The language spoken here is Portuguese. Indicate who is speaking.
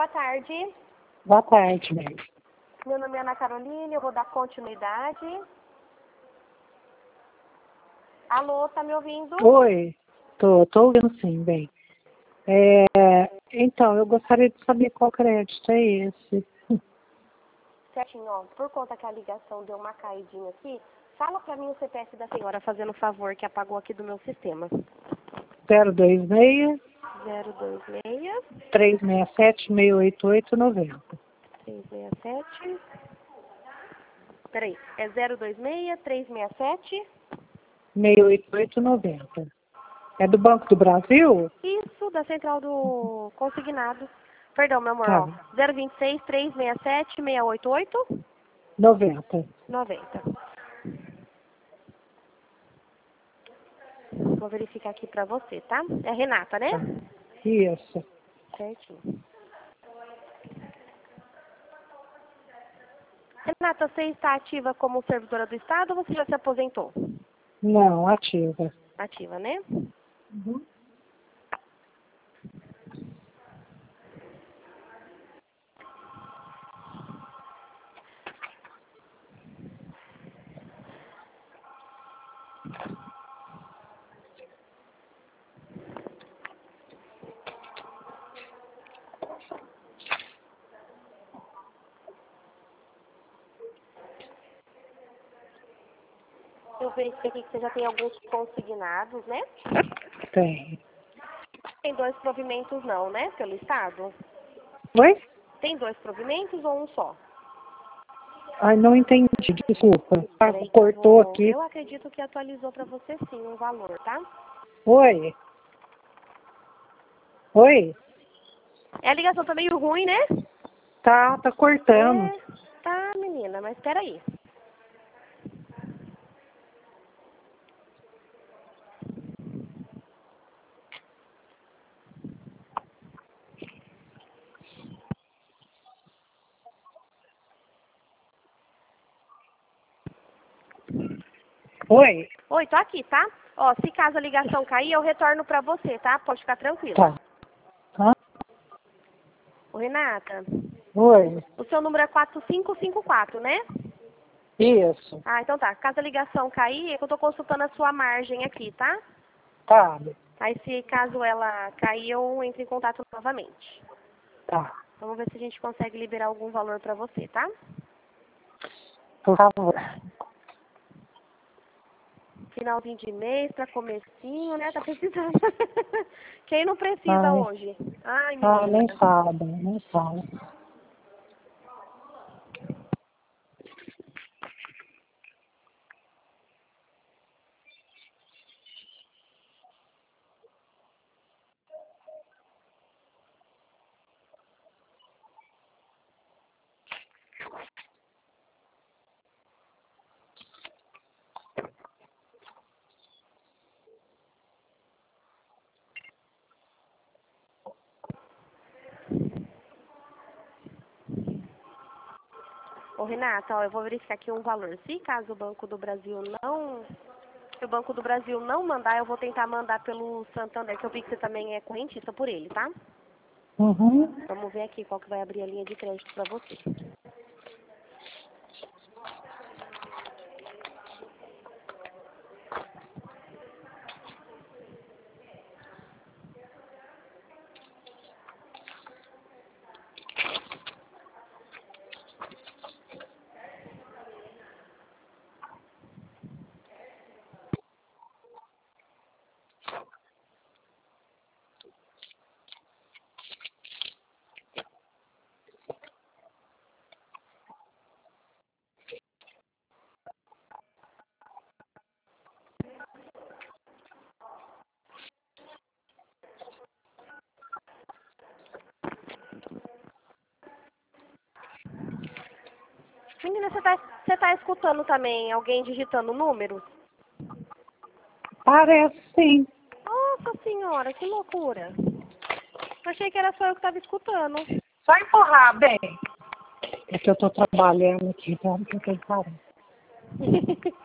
Speaker 1: boa tarde.
Speaker 2: Boa tarde, bem.
Speaker 1: Meu nome é Ana Carolina, eu vou dar continuidade. Alô, tá me ouvindo?
Speaker 2: Oi, tô ouvindo sim, bem. Então, eu gostaria de saber qual crédito é esse.
Speaker 1: Certinho, ó. Por conta que a ligação deu uma caidinha aqui, fala pra mim o CPF da senhora, fazendo favor, que apagou aqui do meu sistema.
Speaker 2: 026
Speaker 1: 026
Speaker 2: 367 688 90.
Speaker 1: 367. Peraí, é 026 367?
Speaker 2: 688 90. É do Banco do Brasil?
Speaker 1: Isso, da central do consignado. Perdão, meu amor,
Speaker 2: Tá.
Speaker 1: ó. 026 367 688
Speaker 2: 90.
Speaker 1: 90. Vou verificar aqui pra você, tá? É a Renata, né?
Speaker 2: Tá. Isso.
Speaker 1: Certinho. Renata, você está ativa como servidora do Estado ou você já se aposentou?
Speaker 2: Não, ativa.
Speaker 1: Ativa, né?
Speaker 2: Uhum.
Speaker 1: Eu verifiquei aqui que você já tem alguns consignados, né?
Speaker 2: Tem.
Speaker 1: Tem 2 provimentos não, né? Pelo Estado.
Speaker 2: Oi?
Speaker 1: Tem 2 provimentos ou um só?
Speaker 2: Ai, não entendi, desculpa.
Speaker 1: Peraí que
Speaker 2: Cortou aqui.
Speaker 1: eu acredito que atualizou pra você sim um valor, tá?
Speaker 2: Oi? Oi?
Speaker 1: É, a ligação tá meio ruim, né?
Speaker 2: Tá cortando.
Speaker 1: É, tá, menina, mas peraí.
Speaker 2: Oi?
Speaker 1: Oi, tô aqui, tá? Ó, se caso a ligação cair, eu retorno pra você, tá? Pode ficar tranquila.
Speaker 2: Tá. Hã?
Speaker 1: Ô, Renata,
Speaker 2: Oi?
Speaker 1: o seu número é 4554, né?
Speaker 2: Isso.
Speaker 1: Ah, então tá. Caso a ligação cair, é que eu tô consultando a sua margem aqui, tá?
Speaker 2: Tá.
Speaker 1: Aí se caso ela cair, eu entro em contato novamente.
Speaker 2: Tá.
Speaker 1: Vamos ver se a gente consegue liberar algum valor pra você, tá?
Speaker 2: Por favor.
Speaker 1: Finalzinho de mês, pra comecinho, né? Tá precisando. Quem não precisa
Speaker 2: Ai,
Speaker 1: hoje? Ai,
Speaker 2: nem
Speaker 1: menina.
Speaker 2: fala, bem, nem fala.
Speaker 1: Ô, Renata, ó, eu vou verificar aqui um valor. Se caso o Banco do Brasil não... Se o Banco do Brasil não mandar, eu vou tentar mandar pelo Santander, que eu vi que você também é correntista por ele, tá?
Speaker 2: Uhum.
Speaker 1: Vamos ver aqui qual que vai abrir a linha de crédito pra você. Menina, você tá escutando também alguém digitando números?
Speaker 2: Parece sim.
Speaker 1: Nossa senhora, que loucura. Achei que era só eu que tava escutando.
Speaker 2: Só empurrar, bem. É que eu tô trabalhando aqui, tá? Que eu tenho que parar.